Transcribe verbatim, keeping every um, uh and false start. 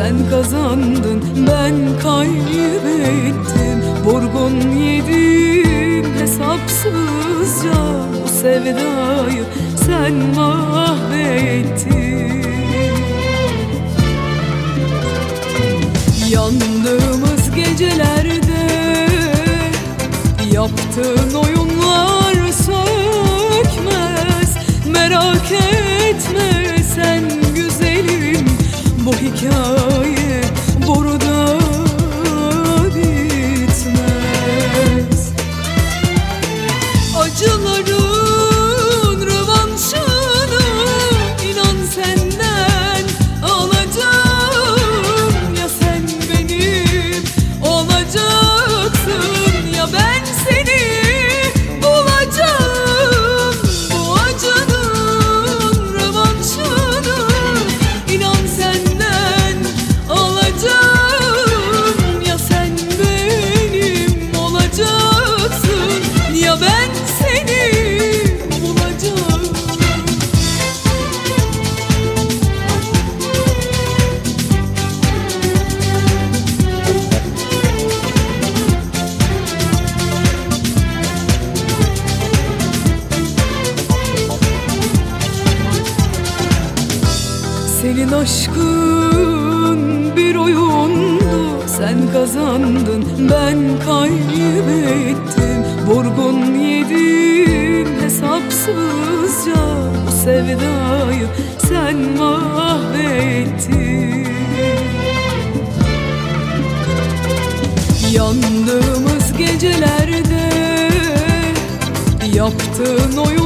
sen kazandın, ben kaybettim. Vurgun yedim hesapsızca, bu sevdayı sen mahvettin. Yandığımız gecelerde yaptığın oyunlar sökmez. Merak etme sen güzelim, bu hikaye burada bitmez. Acıların rövanşını inan senden alacağım. Ya sen benim olacaksın, ya ben seni bulacağım. Bu acının rövanşını inan senden alacağım. Ya sen benim olacaksın, ya ben seni bulacağım. Senin aşkın bir oyundu, sen kazandın, ben kaybettim. Vurgun yedim hesapsızca, bu sevdayı sen mahvettin. Yandığımız gecelerde yaptığın oyun